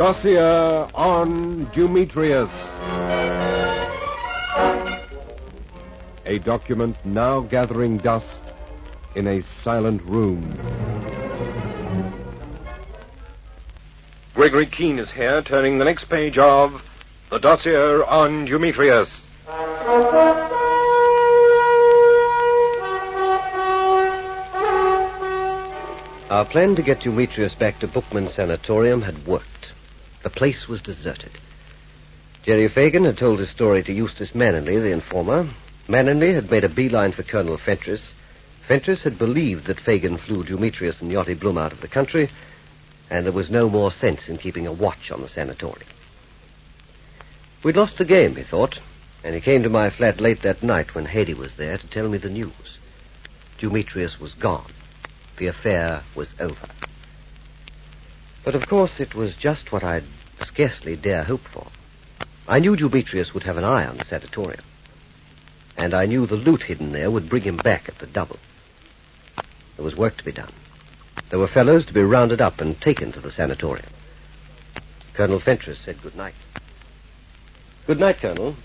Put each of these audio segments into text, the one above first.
Dossier on Demetrius. A document now gathering dust in a silent room. Gregory Keene is here, turning the next page of The Dossier on Demetrius. Our plan to get Demetrius back to Bookman's sanatorium had worked. The place was deserted. Jerry Fagan had told his story to Eustace Manningley, the informer. Manningley had made a beeline for Colonel Fentress. Fentress had believed that Fagan flew Demetrius and Yachty Bloom out of the country, and there was no more sense in keeping a watch on the sanatorium. We'd lost the game, he thought, and he came to my flat late that night when Haydee was there to tell me the news. Demetrius was gone. The affair was over. But of course it was just what I'd scarcely dare hope for. I knew Demetrius would have an eye on the sanatorium, and I knew the loot hidden there would bring him back at the double. There was work to be done. There were fellows to be rounded up and taken to the sanatorium. Colonel Fentress said good night. Good night, Colonel.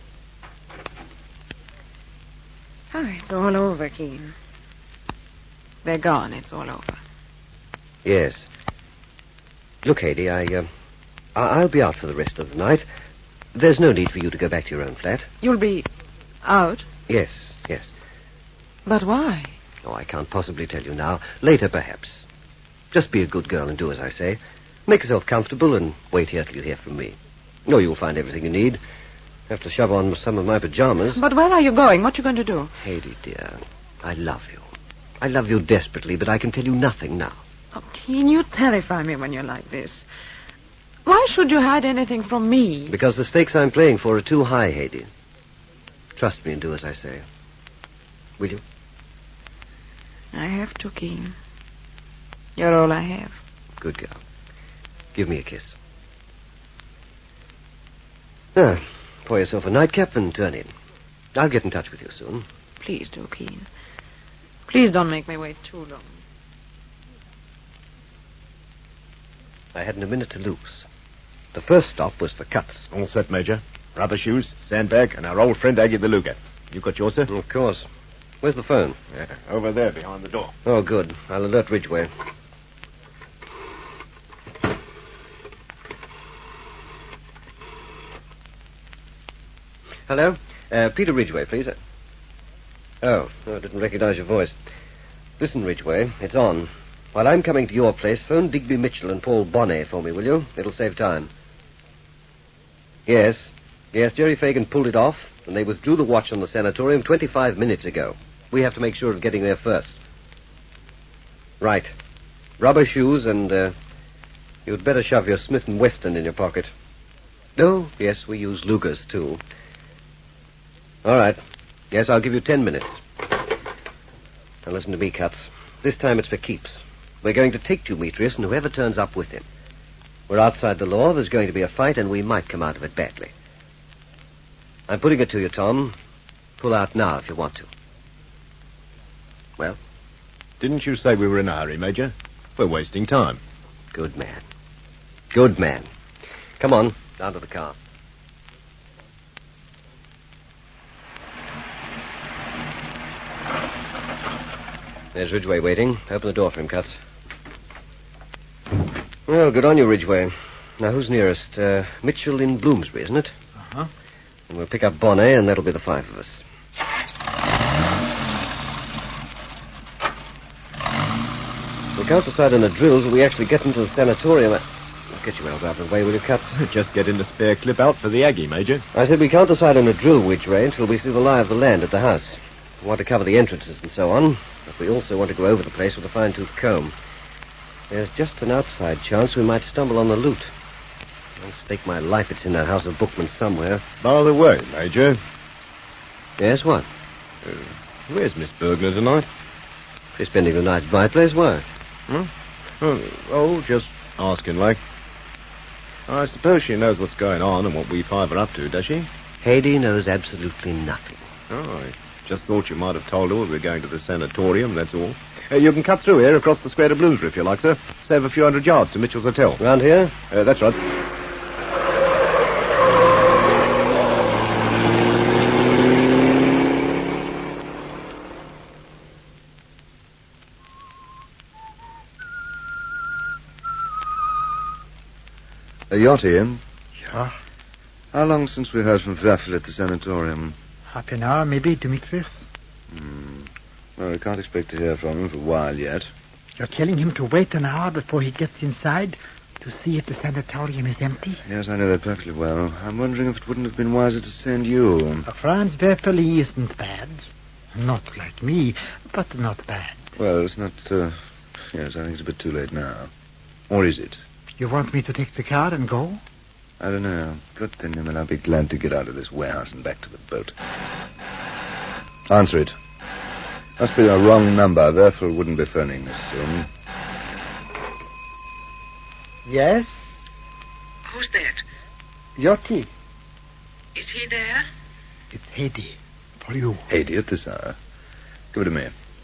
Oh, it's all over, Keene. They're gone. It's all over. Yes. Look, Haydee, I'll be out for the rest of the night. There's no need for you to go back to your own flat. You'll be out? Yes. But why? Oh, I can't possibly tell you now. Later, perhaps. Just be a good girl and do as I say. Make yourself comfortable and wait here till you hear from me. No, you'll find everything you need. Have to shove on some of my pajamas. But where are you going? What are you going to do? Haydee, dear, I love you. I love you desperately, but I can tell you nothing now. Oh, Keene, you terrify me when you're like this. Why should you hide anything from me? Because the stakes I'm playing for are too high, Haydee. Trust me and do as I say. Will you? I have to, Keene. You're all I have. Good girl. Give me a kiss. Now, pour yourself a nightcap and turn in. I'll get in touch with you soon. Please do, Keene. Please don't make me wait too long. I hadn't a minute to lose. The first stop was for Cuts. All set, Major. Rubber shoes, sandbag, and our old friend Aggie the Luger. You got yours, sir? Of course. Where's the phone? Yeah, over there, behind the door. Oh, good. I'll alert Ridgway. Hello? Peter Ridgway, please. Oh, I didn't recognize your voice. Listen, Ridgway, it's on. While I'm coming to your place, phone Digby Mitchell and Paul Bonnet for me, will you? It'll save time. Yes, Jerry Fagan pulled it off, and they withdrew the watch on the sanatorium 25 minutes ago. We have to make sure of getting there first. Right. Rubber shoes, and you'd better shove your Smith & Wesson in your pocket. Oh, yes, we use Lugers, too. All right. Yes, I'll give you 10 minutes. Now listen to me, Cuts. This time it's for keeps. We're going to take Demetrius and whoever turns up with him. We're outside the law, there's going to be a fight, and we might come out of it badly. I'm putting it to you, Tom. Pull out now if you want to. Well? Didn't you say we were in a hurry, Major? We're wasting time. Good man. Good man. Come on, down to the car. There's Ridgway waiting. Open the door for him, Cuts. Well, good on you, Ridgway. Now, who's nearest? Mitchell in Bloomsbury, isn't it? Uh-huh. And we'll pick up Bonnet, and that'll be the 5 of us. We'll count decide on the drill till we actually get into the sanatorium. I'll get you out of the way, will you, Cuts? Just get in the spare clip out for the Aggie, Major. I said we can't decide on a drill, Ridgway, until we see the lie of the land at the house. We want to cover the entrances and so on, but we also want to go over the place with a fine-tooth comb. There's just an outside chance we might stumble on the loot. I'll stake my life it's in that house of Bookman somewhere. By the way, Major. Yes, what? Where's Miss Burglar tonight? She's spending the night at my place. Why? Huh? Oh, just asking, like. I suppose she knows what's going on and what we 5 are up to, does she? Haydee knows absolutely nothing. Oh, I just thought you might have told her we were going to the sanatorium, that's all. You can cut through here across the square to Bloomsbury if you like, sir. Save a few hundred yards to Mitchell's Hotel. Round here? That's right. Yachty, Yeah. how long since we heard from Werfel at the sanatorium? Half an hour, maybe, Demetrius. Well, we can't expect to hear from him for a while yet. You're telling him to wait an hour before he gets inside to see if the sanatorium is empty? Yes, I know that perfectly well. I'm wondering if it wouldn't have been wiser to send you. Franz Werfel, he isn't bad. Not like me, but not bad. Well, it's not, yes, I think it's a bit too late now. Or is it? You want me to take the car and go? I don't know. Good then, Emil, I'll be glad to get out of this warehouse and back to the boat. Answer it. Must be a wrong number. Werfel wouldn't be phoning this soon. Yes? Who's that? Yachty. Is he there? It's Hedy. For you. Hedy at this hour. Give it to me.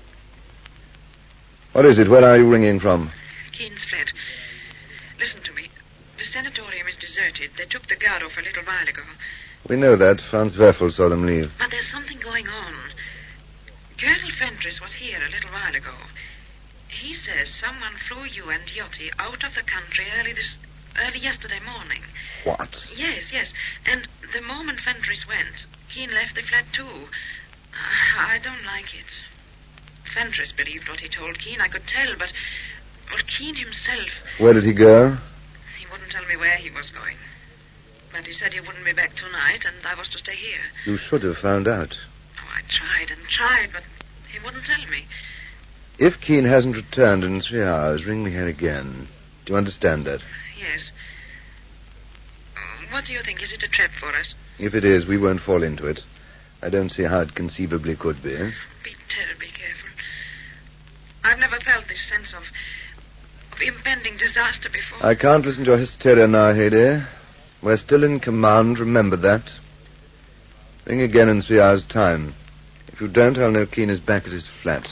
What is it? Where are you ringing from? Keen's flat. Listen to me. The sanatorium is deserted. They took the guard off a little while ago. We know that. Franz Werfel saw them leave. But there's something going on. Colonel Fentress was here a little while ago. He says someone flew you and Yachty out of the country early yesterday morning. What? Yes. And the moment Fentress went, Keen left the flat too. I don't like it. Fentress believed what he told Keen, I could tell, but... Well, Keen himself... Where did he go? He wouldn't tell me where he was going. But he said he wouldn't be back tonight, and I was to stay here. You should have found out. Oh, I tried and tried, but he wouldn't tell me. If Keen hasn't returned in 3 hours, ring me here again. Do you understand that? Yes. What do you think? Is it a trap for us? If it is, we won't fall into it. I don't see how it conceivably could be. Be terribly careful. I've never felt this sense of impending disaster before. I can't listen to your hysteria now, Hedy. We're still in command, remember that. Ring again in 3 hours' time. If you don't, I'll know Keen is back at his flat.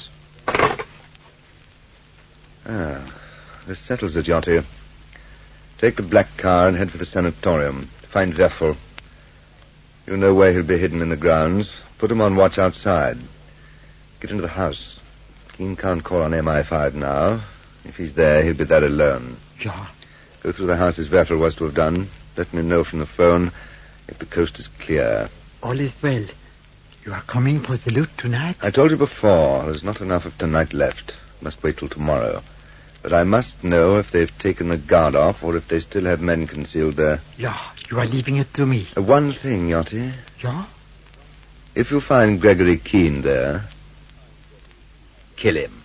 This settles it, Yachty. Take the black car and head for the sanatorium. Find Werfel. You know where he'll be hidden in the grounds. Put him on watch outside. Get into the house. Keen can't call on MI5 now. If he's there, he'll be there alone. Yeah. Go through the house as Werfel was to have done. Let me know from the phone if the coast is clear. All is well. You are coming for the loot tonight? I told you before, there's not enough of tonight left. Must wait till tomorrow. But I must know if they've taken the guard off or if they still have men concealed there. Yeah, you are leaving it to me. One thing, Yachty. Yeah? If you find Gregory Keen there, kill him.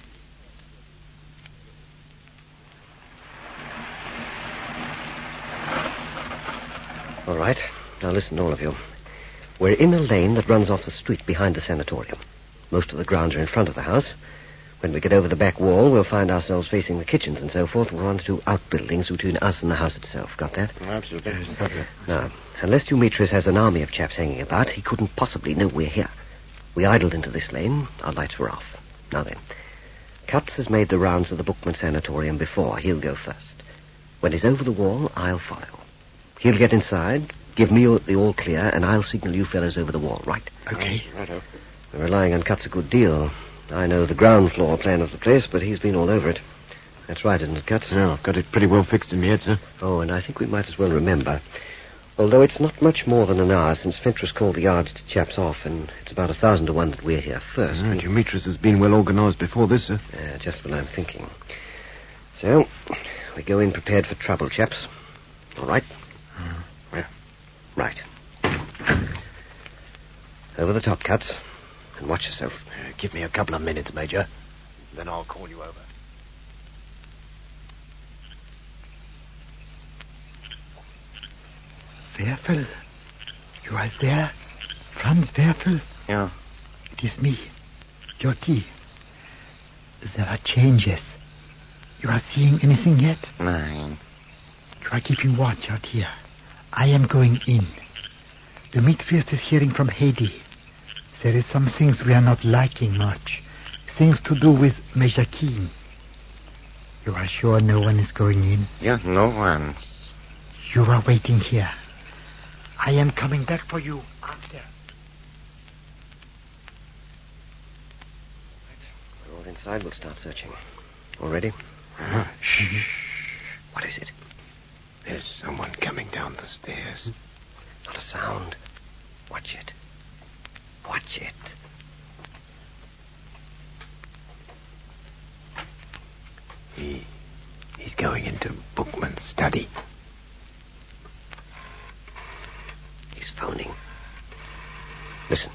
All right. Now listen, all of you. We're in a lane that runs off the street behind the sanatorium. Most of the grounds are in front of the house. When we get over the back wall, we'll find ourselves facing the kitchens and so forth, with 1 or 2 outbuildings between us and the house itself. Got that? Absolutely. Now, unless Demetrius has an army of chaps hanging about, he couldn't possibly know we're here. We idled into this lane. Our lights were off. Now then, Cutts has made the rounds of the Bookman Sanatorium before. He'll go first. When he's over the wall, I'll follow. He'll get inside, give me the all clear, and I'll signal you fellows over the wall, right? Okay. Righto. We're relying on Cutts a good deal. I know the ground floor plan of the place, but he's been all over it. That's right, isn't it, Cutts? No, I've got it pretty well fixed in my head, sir. Oh, and I think we might as well remember. Although it's not much more than an hour since Fentress called the yard to chaps off, and it's about 1,000 to 1 that we're here first. Demetrius has been well organised before this, sir. Just what I'm thinking. So, we go in prepared for trouble, chaps. All right? Yeah. Right. Over the top, Cutts. And watch yourself. Give me a couple of minutes, Major. Then I'll call you over. Werfel? You are there? Franz Werfel? Yeah. It is me. Yachty. There are changes. You are seeing anything yet? No. You are keeping watch out here. I am going in. Demetrius is hearing from Hedy. There is some things we are not liking much. Things to do with Major Keen. You are sure no one is going in? Yeah, no one. You are waiting here. I am coming back for you after. We're all inside. We'll start searching. All ready? Shh. What is it? There's someone coming down the stairs. Not a sound. Watch it. Watch it. He's going into Bookman's study. He's phoning. Listen.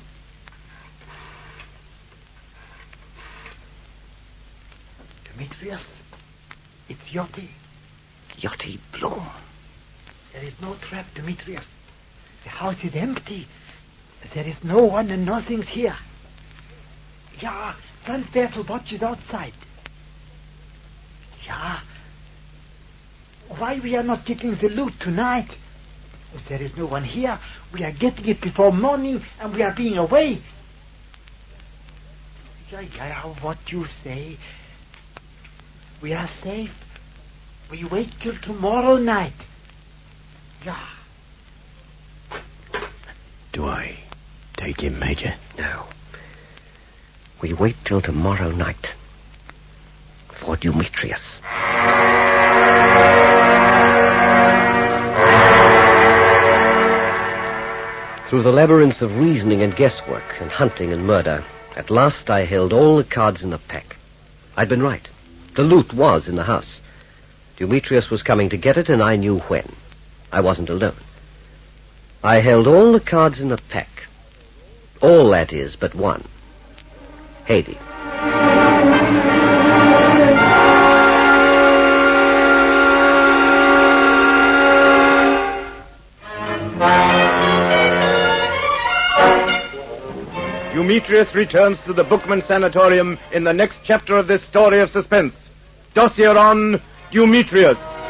Demetrius, it's Yachty. Yachty Blum. There is no trap, Demetrius. The house is empty. There is no one and nothing's here. Yeah, Franz Werfel watches outside. Yeah. Why we are not getting the loot tonight? There is no one here. We are getting it before morning and we are being away. Yeah, what you say? We are safe. We wait till tomorrow night. Yeah. Do I take him, Major? No. We wait till tomorrow night. For Demetrius. Through the labyrinth of reasoning and guesswork and hunting and murder, at last I held all the cards in the pack. I'd been right. The loot was in the house. Demetrius was coming to get it, and I knew when. I wasn't alone. I held all the cards in the pack. All, that is, but one. Haydée. Demetrius returns to the Bookman Sanatorium in the next chapter of this story of suspense. Dossier on Demetrius.